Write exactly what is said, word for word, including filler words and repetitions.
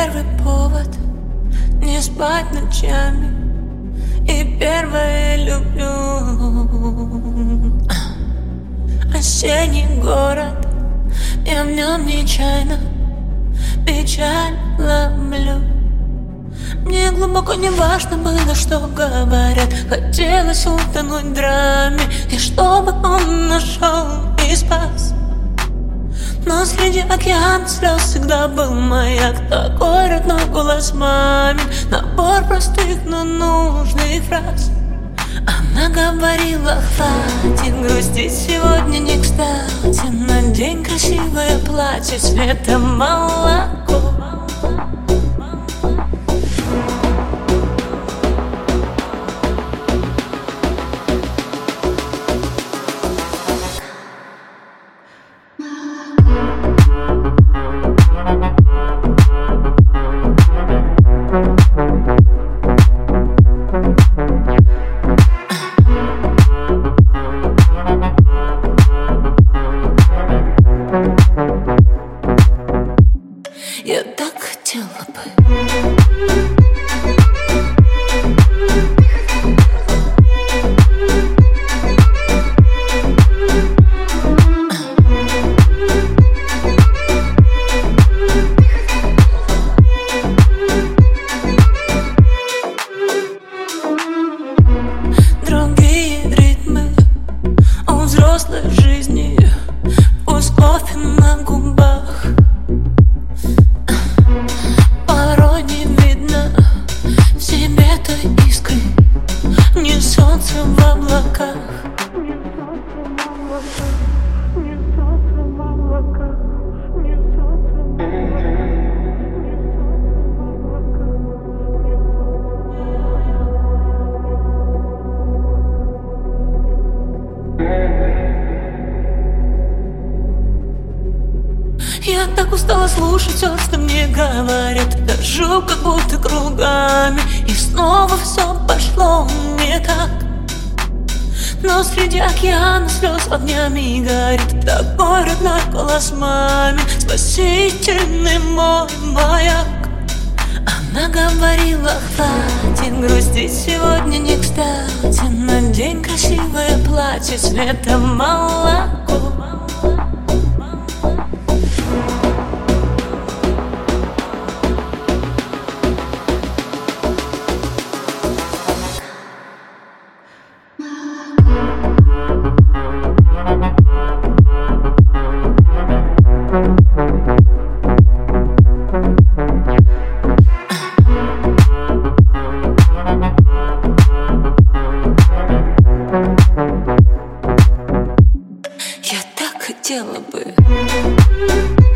первый повод не спать ночами, и первое люблю. Осенний город, я в нем нечаянно печаль ловлю. Мне глубоко не важно было, что говорят. Хотелось утонуть в драме, и чтобы он нашел и спас. Но среди океана слез всегда был маяк, такой родной голос мамин, набор простых, но нужных фраз. Она говорила: хватит грустить, сегодня не кстати. Надень красивое платье цвета молоко. Я так хотела бы. Другие ритмы у взрослой жизни, вкус кофе на губах. Порой не видно в себе той искры, не солнце в облаках. Я так устала слушать все, что мне говорят. Дожу как будто кругами, и снова все пошло не так. Но среди океана слез огнями горит такой родной голос мамин, спасительный мой маяк. Она говорила: хватит грустить, сегодня не кстати. Надень красивое платье цвета молоко. Я так хотела бы.